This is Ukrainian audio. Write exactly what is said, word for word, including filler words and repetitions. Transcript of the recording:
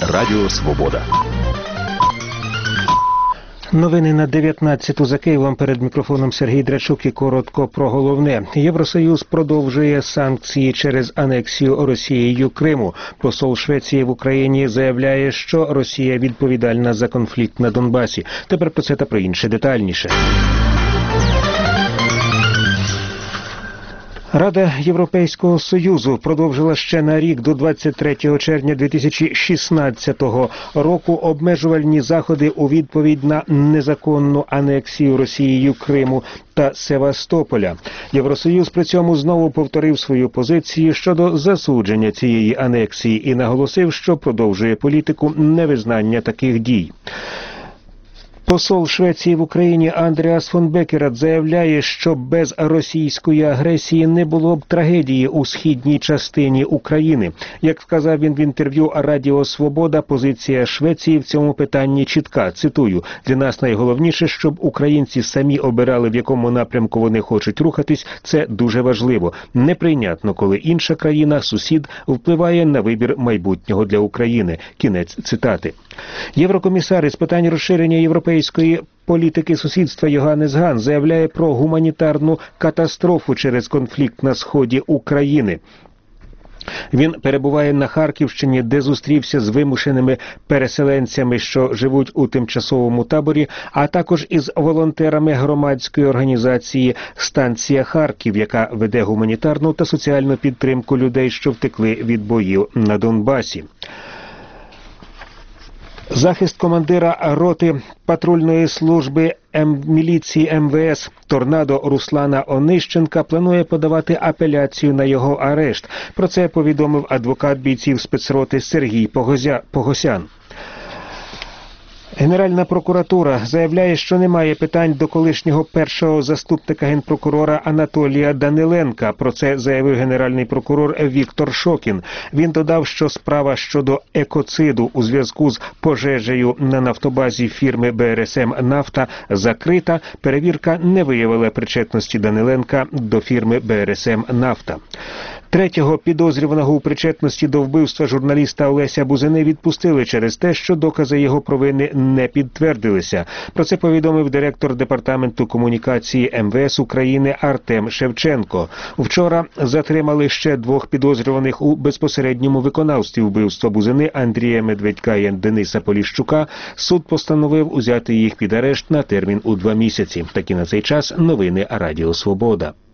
Радіо Свобода. Новини на дев'ятнадцяту за Києвом. Перед мікрофоном Сергій Драчук і коротко про головне. Євросоюз продовжує санкції через анексію Росією Криму. Посол Швеції в Україні заявляє, що Росія відповідальна за конфлікт на Донбасі. Тепер про це та про інше детальніше. Рада Європейського Союзу продовжила ще на рік до двадцять третього червня дві тисячі шістнадцятого року обмежувальні заходи у відповідь на незаконну анексію Росією Криму та Севастополя. Євросоюз при цьому знову повторив свою позицію щодо засудження цієї анексії і наголосив, що продовжує політику невизнання таких дій. Посол Швеції в Україні Андреас фон Беккерат заявляє, що без російської агресії не було б трагедії у східній частині України. Як сказав він в інтерв'ю Радіо Свобода, позиція Швеції в цьому питанні чітка. Цитую: «Для нас найголовніше, щоб українці самі обирали, в якому напрямку вони хочуть рухатись. Це дуже важливо. Неприйнятно, коли інша країна, сусід, впливає на вибір майбутнього для України». Кінець цитати. Єврокомісар із питань розширення європейської політики сусідства Йоганнес Хан заявляє про гуманітарну катастрофу через конфлікт на сході України. Він перебуває на Харківщині, де зустрівся з вимушеними переселенцями, що живуть у тимчасовому таборі, а також із волонтерами громадської організації «Станція Харків», яка веде гуманітарну та соціальну підтримку людей, що втекли від боїв на Донбасі. Захист командира роти патрульної служби М... міліції Ем Ве Ес «Торнадо» Руслана Онищенка планує подавати апеляцію на його арешт. Про це повідомив адвокат бійців спецроти Сергій Погозя... Погосян. Генеральна прокуратура заявляє, що немає питань до колишнього першого заступника генпрокурора Анатолія Даниленка. Про це заявив генеральний прокурор Віктор Шокін. Він додав, що справа щодо екоциду у зв'язку з пожежею на нафтобазі фірми Бе Ер Ес Ем «Нафта» закрита. Перевірка не виявила причетності Даниленка до фірми Бе Ер Ес Ем «Нафта». Третього підозрюваного у причетності до вбивства журналіста Олеся Бузини відпустили через те, що докази його провини не підтвердилися. Про це повідомив директор департаменту комунікації Ем Ве Ес України Артем Шевченко. Вчора затримали ще двох підозрюваних у безпосередньому виконавстві вбивства Бузини Андрія Медведька і Дениса Поліщука. Суд постановив узяти їх під арешт на термін у два місяці. Такі на цей час новини Радіо Свобода.